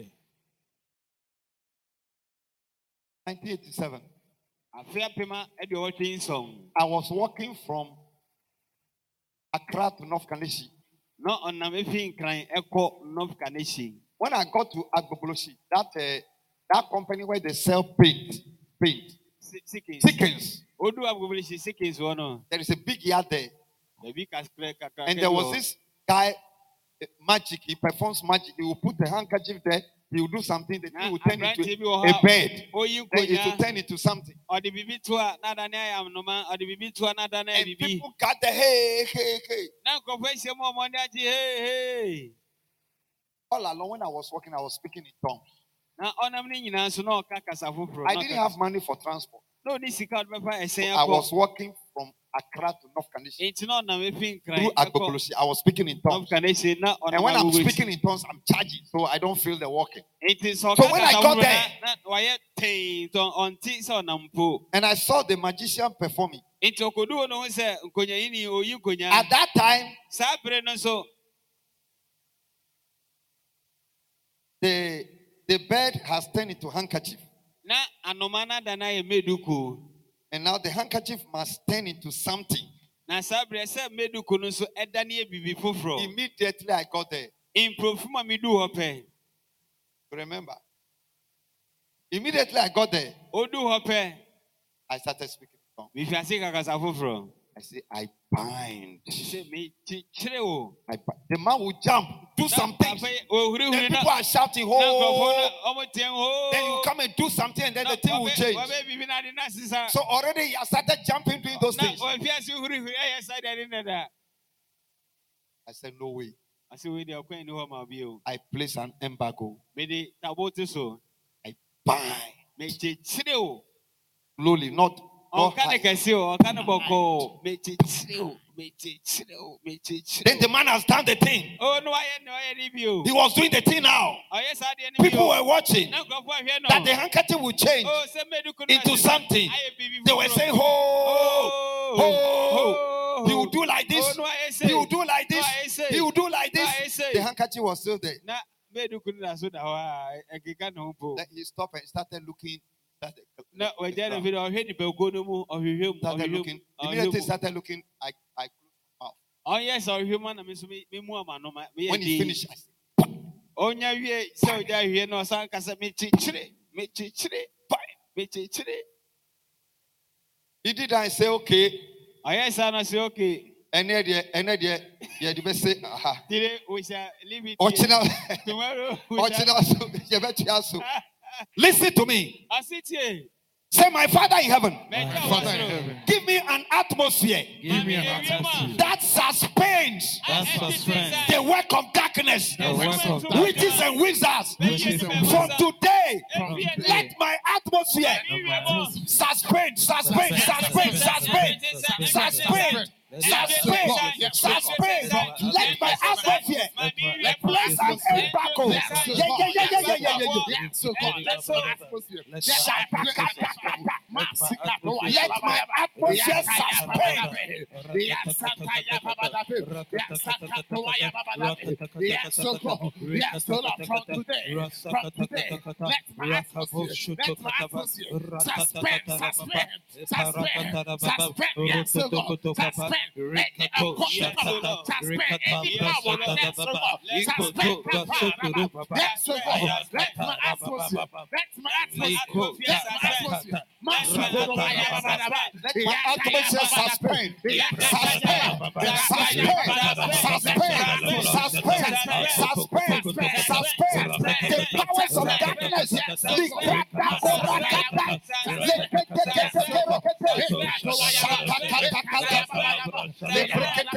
Speaker 2: nineteen eighty-seven. I was walking from Accra to North Kaneshi. When I got to Agboboloshi, that uh, that company where they sell paint, paint, chickens. There is a big yard there, and there was this guy magic. He performs magic. He will put a handkerchief there. He will do something. The thing will turn into a bed. Then it will turn into something. And people got the hey, hey, hey. All along when I was walking, I was speaking in tongues. I didn't have money for transport. So I was walking from Accra to North Kaneshie. Through Agboglosi, I was speaking in tongues. And when I'm speaking in tongues, I'm charging, so I don't feel the walking. So when I got there, and I saw the magician performing. At that time, the, the bed has turned into handkerchief. And now the handkerchief must turn into something. Immediately I got there. Remember? Immediately I got there. I started speaking in tongues. I say, I bind. I bind. The man will jump, do something. Then people are shouting, oh. Then you come and do something, and then the thing will change. So already he has started jumping, doing those things. I said, no way. I place an embargo. I bind. Slowly, not. Then the man has done the thing. He was doing the thing now. People were watching that the handkerchief will change into something. They were saying, ho, ho. He will do like this. He will do like this. He will do like this. The handkerchief was still there. Then he stopped and started looking. No, we started looking. Immediately started looking. I, I closed my mouth. Oh yes, our human. When he finished, I said, he did. I say okay. Oh yes, I say okay. And then, and then, yeah, the best say, aha. Today we shall leave it tomorrow. Listen to me. Say, my Father in heaven, Father in heaven, give me an atmosphere, give me an atmosphere that suspends, that suspends the work of darkness, the work of darkness, witches and wizards. Witches and wizards. From today, From today, let my atmosphere suspend, suspend, suspend, suspend, suspend. Suspend, suspend, let my atmosphere place an embargo. Yeah, yeah, yeah, yeah, yeah, yeah, yeah, yeah. Let my atmosphere suspend. From today, from today, let my atmosphere, let my atmosphere suspend, suspend, suspend, suspend, yes, so suspend. Let my atmosphere suspend, suspend, suspend, suspend, suspend the powers of darkness. Let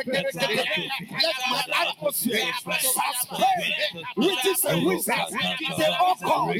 Speaker 2: my atmosphere suspend witches and wizards. They all come.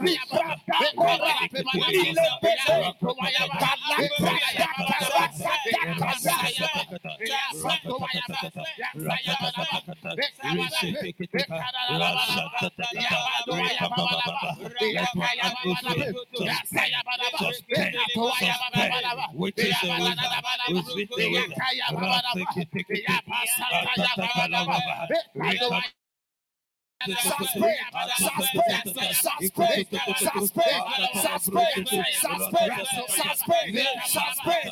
Speaker 2: Suspend, suspend, suspend, suspend, suspend, suspend, suspend, suspend,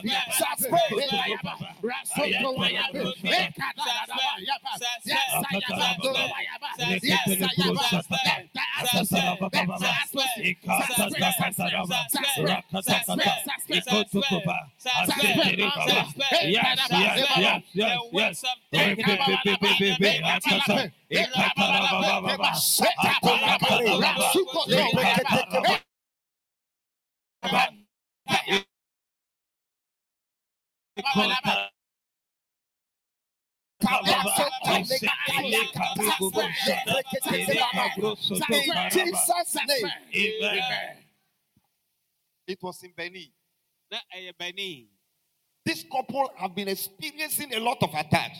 Speaker 2: suspend. Jesus' name. Amen. It was in Benin. This couple have been experiencing a lot of attacks.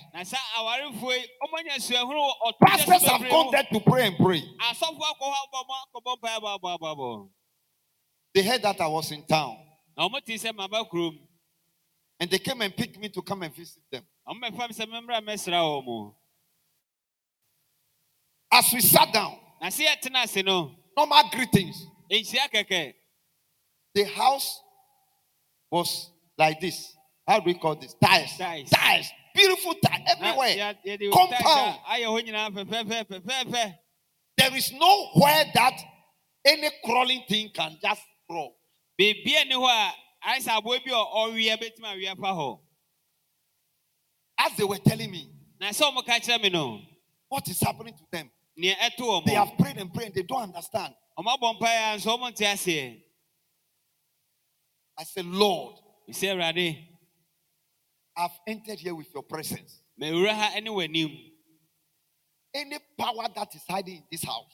Speaker 2: Pastors have gone there to pray and pray. They heard that I was in town. And they came and picked me to come and visit them. As we sat down, normal greetings. The house was like this. How do we call this? Tiles. Tiles. Tiles. Beautiful tiles everywhere. Compound. There is nowhere that any crawling thing can just crawl. As they were telling me, what is happening to them? They have prayed and prayed and they don't understand. I said, Lord, I've entered here with your presence. Any power that is hiding in this house,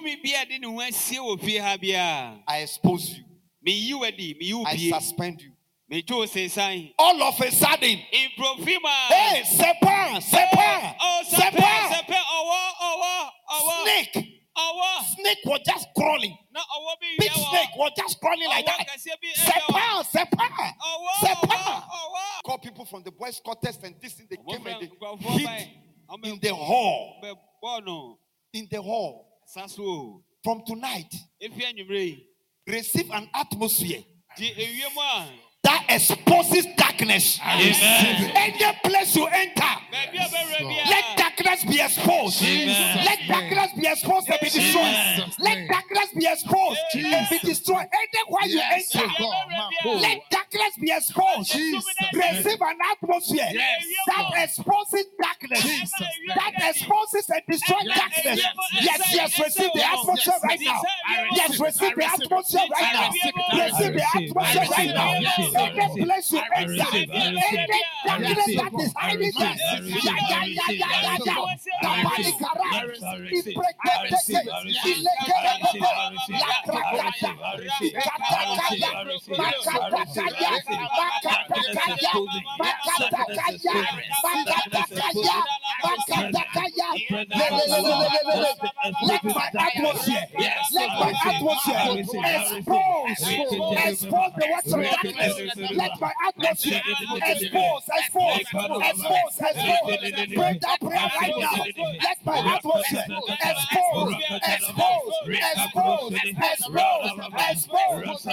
Speaker 2: I expose you. I suspend you. All of a sudden, hey, sepa, sepa, sepa, snake, snake was just crawling. Big snake was just crawling like that. Sepa, sepa, sepa. Call people from the boys' quarters and this thing, they came and they hit in the hall. In the hall. From tonight, receive an atmosphere that exposes darkness. Amen. Any place you enter, yes, let darkness be exposed. Jesus. Let darkness be exposed and be destroyed. Jesus. Let darkness be exposed Jesus. and be destroyed. Anywhere yes. you enter, let darkness be exposed. Jesus. Receive an atmosphere yes. that exposes darkness, Jesus. that exposes and destroys yes. darkness. Yes, yes, yes, receive the atmosphere right now. Yes, receive the atmosphere right now. Receive the atmosphere right now. Any place you enter, any darkness that is hiding there, yeah, yeah, yeah, yeah, yeah, let my atmosphere, let my atmosphere expose, expose the works of darkness. Let my atmosphere expose, expose, expose, expose. Pray that prayer right now. Let my atmosphere expose, expose, expose, expose, expose.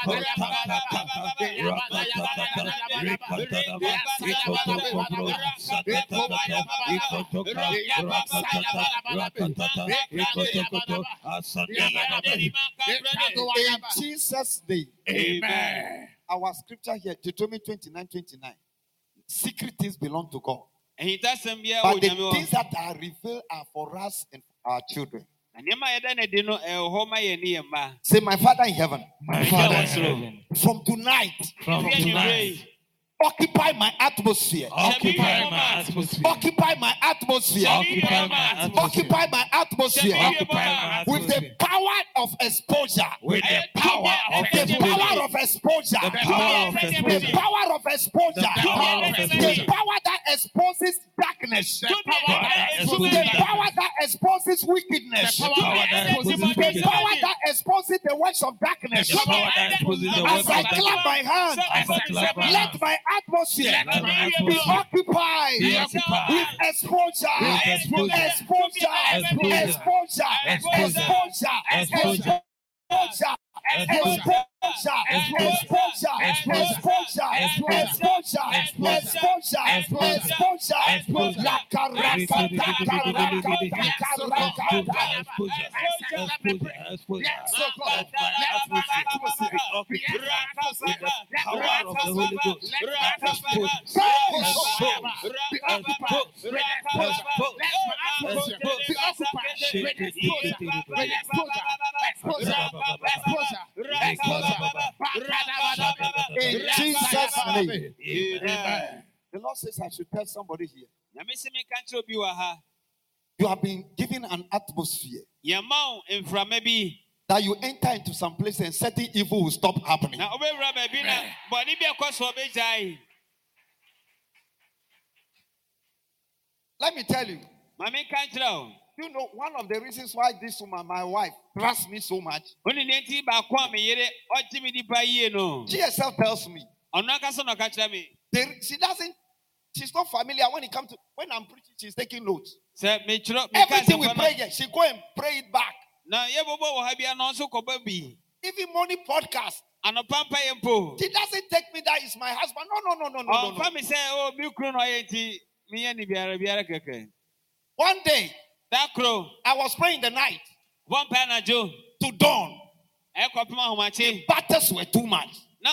Speaker 2: In Jesus' name. Amen. Our scripture here, Deuteronomy twenty-nine twenty-nine. Secret things belong to God. But the things that are revealed are for us and for our children. Say, my Father in heaven.
Speaker 3: My Father in heaven.
Speaker 2: From tonight.
Speaker 3: From tonight.
Speaker 2: Occupy my atmosphere.
Speaker 3: Occupy my atmosphere.
Speaker 2: Occupy my atmosphere.
Speaker 3: Occupy my atmosphere.
Speaker 2: Occupy my atmosphere.
Speaker 3: Occupy my
Speaker 2: With the power of exposure.
Speaker 3: With the power of
Speaker 2: the
Speaker 3: exposure.
Speaker 2: power of exposure.
Speaker 3: The power of exposure.
Speaker 2: The power of exposure.
Speaker 3: The power of exposure.
Speaker 2: The power that exposes darkness.
Speaker 3: The power that exposes
Speaker 2: The
Speaker 3: darkness.
Speaker 2: power that exposes wickedness.
Speaker 3: The power that exposes
Speaker 2: The
Speaker 3: wickedness.
Speaker 2: power that exposes the works of darkness.
Speaker 3: The power that exposes the works
Speaker 2: As I
Speaker 3: of darkness.
Speaker 2: clap my hands,
Speaker 3: As I clap my
Speaker 2: let
Speaker 3: hands.
Speaker 2: my atmosphere
Speaker 3: Let my
Speaker 2: be
Speaker 3: atmosphere
Speaker 2: occupied
Speaker 3: be occupied
Speaker 2: with exposure,
Speaker 3: with exposure,
Speaker 2: exposure,
Speaker 3: exposure,
Speaker 2: exposure,
Speaker 3: exposure,
Speaker 2: exposure,
Speaker 3: exposure,
Speaker 2: exposure, exposure, exposure, exposure, exposure, exposure, exposure, exposure. In Jesus' name. Amen. The Lord says I should tell somebody here. You have been given an atmosphere that you enter into some place and certain evil will stop happening. Let me tell you. You know, one of the reasons why this woman, my wife, trusts me so much. G S L tells me. There, she doesn't, she's not familiar when it comes to, when I'm preaching, she's taking notes. Everything we pray here, she go and pray it back. Even morning podcast. She doesn't take me that is my husband. No, no, no, no, no, no. One day, that crow, I was praying the night to dawn. The battles were too much.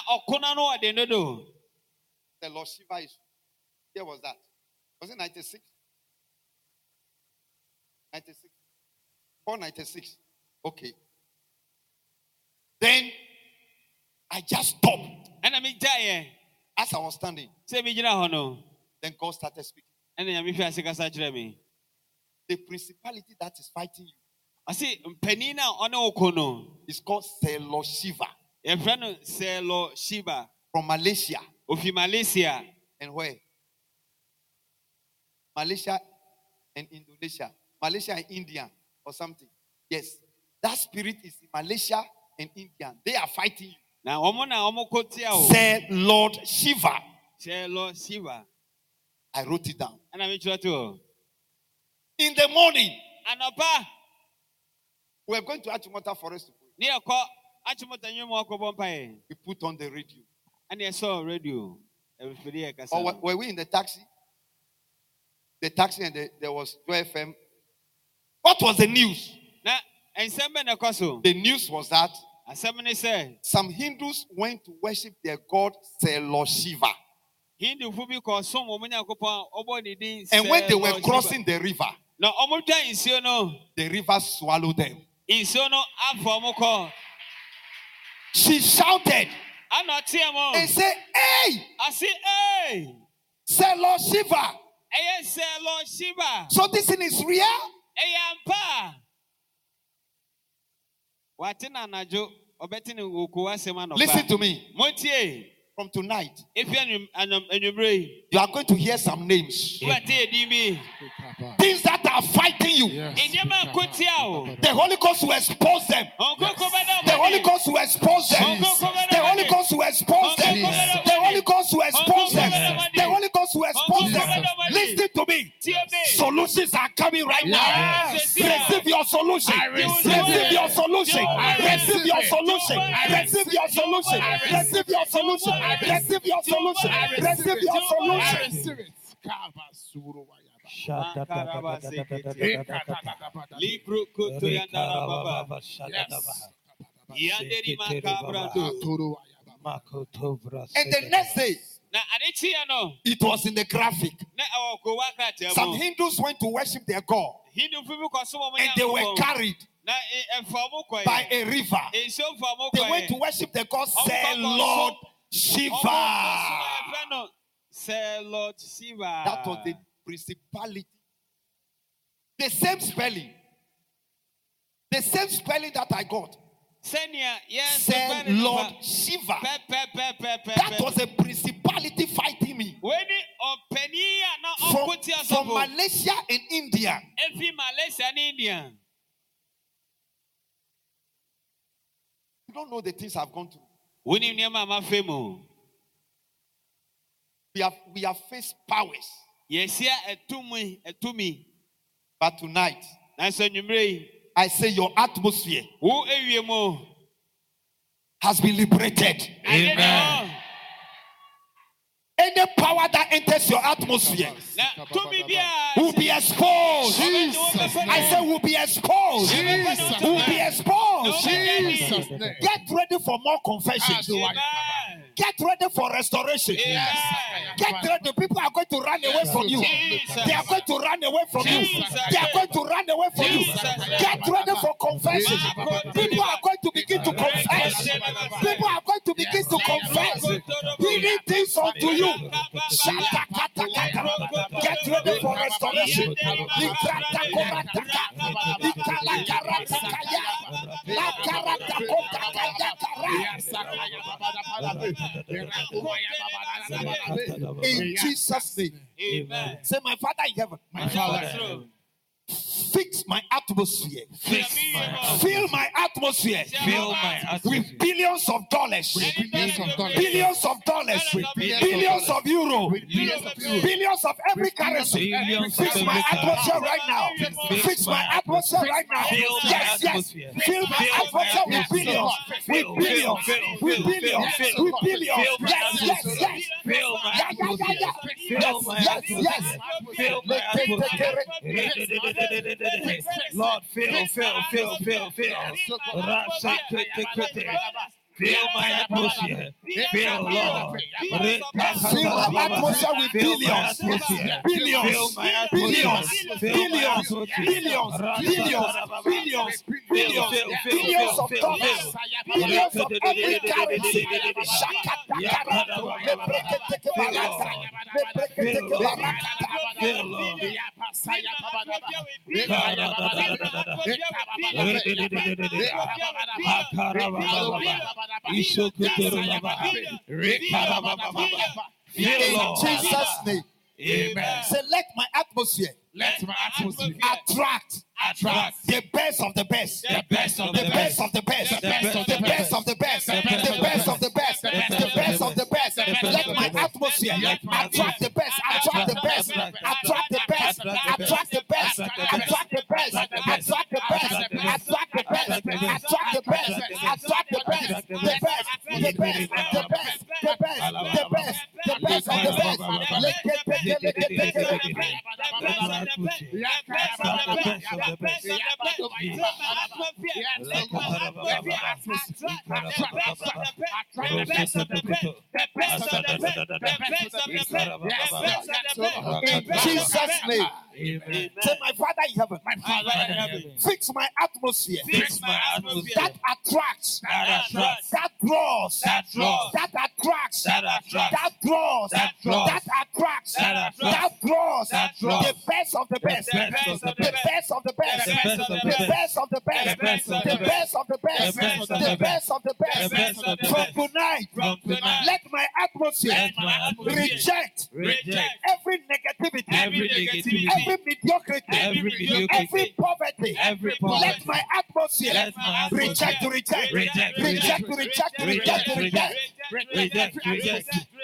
Speaker 2: The Lord Shiva is. Where was that? Was it ninety-six? ninety-six. four ninety-six. Okay. Then I just stopped. As I was standing. Then God started speaking. The principality that is fighting you. I see it's called Selo Shiva. Selo Shiva. From Malaysia. Of Malaysia. And where? Malaysia and Indonesia. Malaysia and India or something. Yes. That spirit is in Malaysia and India. They are fighting you. Now, say Lord Shiva. Say Lord Shiva. I wrote it down. In the morning, we are going to Achimota Forest to pray. We put on the radio. And I saw radio. Or were we in the taxi? The taxi and the, there was two F M. What was the news? The news was that some Hindus went to worship their god Selo Shiva. And when they were crossing the river, the river swallowed them. She shouted and said, hey! I said, hey! Selo Shiva. So this thing is real? Listen to me. From tonight, you are going to hear some names. Things that are fighting you. Yes. The Holy Ghost will expose them. The Holy Ghost will expose them. The Holy Ghost will expose them. The Holy Ghost will expose them. The Holy Ghost will expose them. Listen to me. Solutions are coming right now. Receive your solution. Receive your solution. Receive your solution. Receive your solution. Receive your solution. Receive your solution. Receive your solution. And the next day, it was in the graphic. Some Hindus went to worship their God, and they were carried by a river. They went to worship their God, say Lord Shiva.
Speaker 4: Lord Shiva.
Speaker 2: That was the principality. The same spelling. The same spelling that I got. Said Lord Shiva. That was a principality fighting me. From, from Malaysia and India. You don't know the things I've gone through. We have we have faced powers. But tonight, I say your atmosphere has been liberated.
Speaker 4: Amen.
Speaker 2: Any power that enters your atmosphere will be exposed.
Speaker 3: Jesus.
Speaker 2: I say will be exposed.
Speaker 3: Jesus.
Speaker 2: Will be exposed.
Speaker 3: Jesus.
Speaker 2: Get ready for more confession. Get ready for restoration.
Speaker 4: Yes.
Speaker 2: Get ready. People are going to run away from you. They are going to run away from you. They are going to run away from you. Get ready for confession. People are going to begin to confess. People are going to begin to confess. Healing things unto you. Get ready for restoration. In Jesus' name.
Speaker 4: Amen.
Speaker 2: Say, my Father in heaven.
Speaker 4: My Father.
Speaker 2: Fix my atmosphere.
Speaker 4: Fix my
Speaker 2: Fill my atmosphere.
Speaker 4: Fill my atmosphere.
Speaker 2: With billions of dollars.
Speaker 3: With billions of dollars.
Speaker 2: Billions of dollars.
Speaker 3: With
Speaker 2: Billions of euro.
Speaker 3: With billions of euros.
Speaker 2: Billions of every currency.
Speaker 4: Billions
Speaker 2: Fix
Speaker 4: of
Speaker 2: my
Speaker 4: every
Speaker 2: atmosphere
Speaker 4: currency.
Speaker 2: right now.
Speaker 4: Fix
Speaker 2: Fix
Speaker 4: my
Speaker 2: my atmosphere right now.
Speaker 4: Fill my
Speaker 2: Yes, yes.
Speaker 4: atmosphere.
Speaker 2: Fill my
Speaker 4: Fill my
Speaker 2: atmosphere with
Speaker 4: atmosphere.
Speaker 2: billions. With
Speaker 4: Fill,
Speaker 2: billions.
Speaker 4: fill, fill,
Speaker 2: With
Speaker 4: fill,
Speaker 2: billions.
Speaker 4: fill,
Speaker 2: With
Speaker 4: fill,
Speaker 2: billions.
Speaker 4: fill my
Speaker 2: Yes, yes,
Speaker 4: atmosphere.
Speaker 2: yes.
Speaker 4: Fill my
Speaker 2: Yeah, yeah, yeah,
Speaker 4: atmosphere.
Speaker 2: yeah.
Speaker 4: Fill my
Speaker 2: Yes,
Speaker 4: atmosphere.
Speaker 2: yes.
Speaker 4: Fill my atmosphere. Lord, fill, fill, fill, fill, fill. Fill my atmosphere. Fill, Lord.
Speaker 2: Fill my atmosphere with billions. Billions. Billions. Billions. Billions. Billions. Billions. Billions. Billions of dollars. Billions of every currency. In Jesus' name.
Speaker 4: Amen.
Speaker 2: Say, let my atmosphere,
Speaker 3: Let my atmosphere
Speaker 2: attract,
Speaker 3: attract
Speaker 2: the best of the best,
Speaker 4: the best of
Speaker 2: the
Speaker 4: the
Speaker 2: best
Speaker 4: best,
Speaker 2: of the best,
Speaker 3: the best of
Speaker 2: the
Speaker 3: the
Speaker 2: best of the best, the best of the best, the best of the best. Let my atmosphere attract the best, attract the best, attract the best, attract the best, attract the best, attract the best, attract the best, attract the best, attract the best, the best, the best, the best, the best, the best, the best of the best. Let's get get get get get in Jesus' name.
Speaker 4: Amen.
Speaker 2: Say, my Father in heaven,
Speaker 4: My Father in heaven.
Speaker 2: fix my atmosphere
Speaker 4: Fix my atmosphere.
Speaker 2: that attracts,
Speaker 4: That attracts.
Speaker 2: that draws,
Speaker 4: That draws.
Speaker 2: that attracts,
Speaker 4: That attracts.
Speaker 2: that draws,
Speaker 4: That draws.
Speaker 2: that attracts,
Speaker 4: That attracts.
Speaker 2: that draws,
Speaker 4: That draws.
Speaker 2: the best of the best,
Speaker 4: The best of the
Speaker 2: the
Speaker 4: best.
Speaker 2: best of the best,
Speaker 4: The best of the
Speaker 2: the
Speaker 4: best.
Speaker 2: best of the best,
Speaker 4: The best of
Speaker 2: the
Speaker 4: the
Speaker 2: best of the best,
Speaker 4: The best of
Speaker 2: the
Speaker 4: the
Speaker 2: best of the best.
Speaker 4: The best of the
Speaker 2: From
Speaker 4: best.
Speaker 2: tonight,
Speaker 4: From tonight.
Speaker 2: let my atmosphere
Speaker 4: Let my atmosphere
Speaker 2: reject
Speaker 4: Reject
Speaker 2: every negativity,
Speaker 4: every negativity,
Speaker 2: every mediocrity,
Speaker 4: every mediocrity,
Speaker 2: every poverty.
Speaker 4: every
Speaker 2: Let
Speaker 4: poverty.
Speaker 2: my atmosphere
Speaker 4: Let my atmosphere
Speaker 2: reject to reject,
Speaker 4: reject,
Speaker 2: reject to reject, to reject, to reject.
Speaker 4: Reject, reject.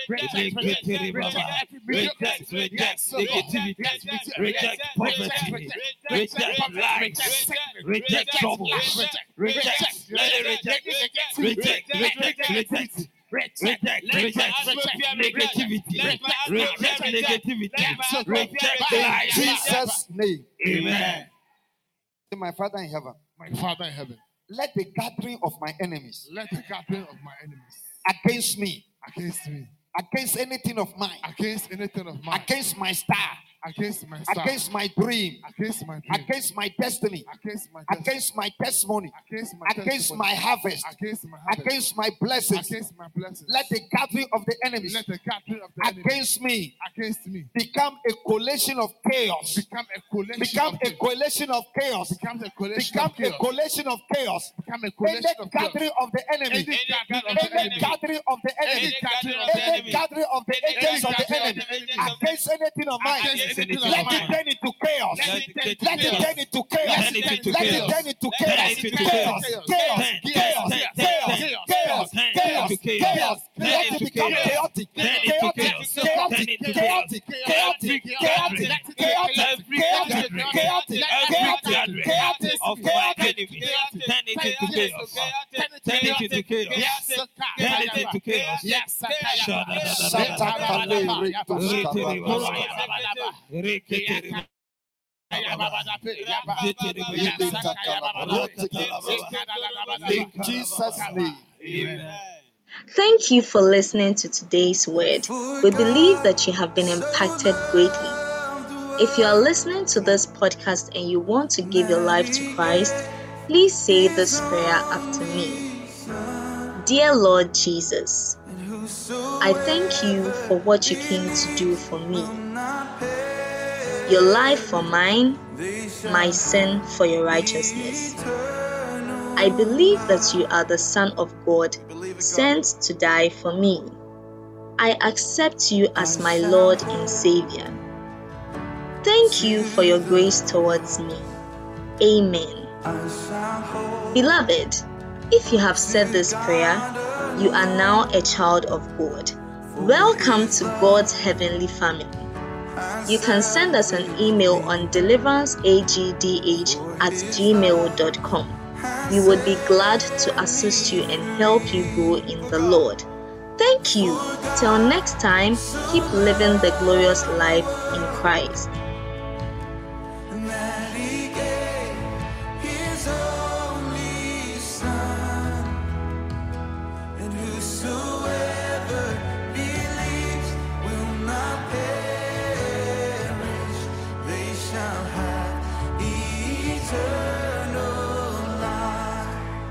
Speaker 3: reject, reject, reject, reject negativity, reject poverty, reject lies, reject troubles, reject, let it reject, reject, reject, reject. Reject, reject, negativity, reject negativity, reject lies.
Speaker 2: Jesus' name.
Speaker 3: Amen.
Speaker 2: My Father in heaven.
Speaker 5: My Father in heaven.
Speaker 2: Let the gathering of my enemies.
Speaker 5: Let the gathering of my enemies.
Speaker 2: Against me.
Speaker 5: Against me.
Speaker 2: Against anything of mine.
Speaker 5: Against anything of mine.
Speaker 2: Against my star.
Speaker 5: Against my star.
Speaker 2: Against my dream.
Speaker 5: Against my dream.
Speaker 2: Against my destiny.
Speaker 5: Against my
Speaker 2: destiny. Against my testimony.
Speaker 5: Against my
Speaker 2: Against
Speaker 5: testimony.
Speaker 2: my harvest.
Speaker 5: Against my harvest.
Speaker 2: Against my blessings.
Speaker 5: Against my blessings.
Speaker 2: Let the gathering of the enemies.
Speaker 5: Let the gathering of the enemies.
Speaker 2: Against me.
Speaker 5: Against me.
Speaker 2: Become a coalition of chaos.
Speaker 5: Become a coalition.
Speaker 2: Become
Speaker 5: of
Speaker 2: a coalition of chaos.
Speaker 5: Become a coalition
Speaker 2: Become
Speaker 5: of chaos.
Speaker 2: a coalition of chaos.
Speaker 5: Become a coalition
Speaker 2: Any
Speaker 5: of
Speaker 2: gathering of the enemy.
Speaker 5: Any gathering of the
Speaker 2: Any
Speaker 5: enemy.
Speaker 2: gathering of the enemy.
Speaker 5: Any gathering of the
Speaker 2: Any
Speaker 5: enemy.
Speaker 2: gathering of the agents of the enemy. Against anything of mine.
Speaker 5: Against anything of
Speaker 2: Let
Speaker 5: mine.
Speaker 2: it turn into chaos.
Speaker 5: Let
Speaker 2: Let
Speaker 5: it
Speaker 2: it
Speaker 5: turn into
Speaker 2: turn into chaos.
Speaker 3: Turn it into
Speaker 2: Let it
Speaker 3: chaos.
Speaker 2: turn into
Speaker 3: Turn
Speaker 2: chaos.
Speaker 3: it into
Speaker 2: Chaos.
Speaker 3: chaos.
Speaker 2: Chaos.
Speaker 3: Turn,
Speaker 2: Chaos.
Speaker 3: turn,
Speaker 2: Chaos.
Speaker 3: turn,
Speaker 2: Chaos.
Speaker 3: turn,
Speaker 2: Chaos.
Speaker 3: turn into
Speaker 2: Chaos.
Speaker 3: chaos.
Speaker 2: Let
Speaker 3: Turn
Speaker 2: it
Speaker 3: into
Speaker 2: become
Speaker 3: chaos.
Speaker 2: chaotic.
Speaker 3: Turn into
Speaker 2: Chaotic.
Speaker 3: chaos.
Speaker 2: Chaotic.
Speaker 3: Turn into
Speaker 2: Chaotic. Chaotic. Chaotic. Chaotic. Chaotic. Chaotic.
Speaker 3: Every
Speaker 2: Chaotic.
Speaker 3: gathering
Speaker 2: Chaotic.
Speaker 3: of my enemies, turn it into chaos. Turn it into chaos. Turn it into chaos.
Speaker 2: In Jesus' name.
Speaker 3: Amen.
Speaker 1: Thank you for listening to today's word. We believe that you have been impacted greatly. If you are listening to this podcast and you want to give your life to Christ, please say this prayer after me. Dear Lord Jesus, I thank you for what you came to do for me. Your life for mine, my sin for your righteousness. I believe that you are the Son of God, sent to die for me. I accept you as my Lord and Savior. Thank you for your grace towards me. Amen. Beloved, if you have said this prayer, you are now a child of God. Welcome to God's heavenly family. You can send us an email on deliveranceagdh at gmail dot com. We would be glad to assist you and help you grow in the Lord. Thank you. Till next time, keep living the glorious life in Christ.
Speaker 6: Eternal.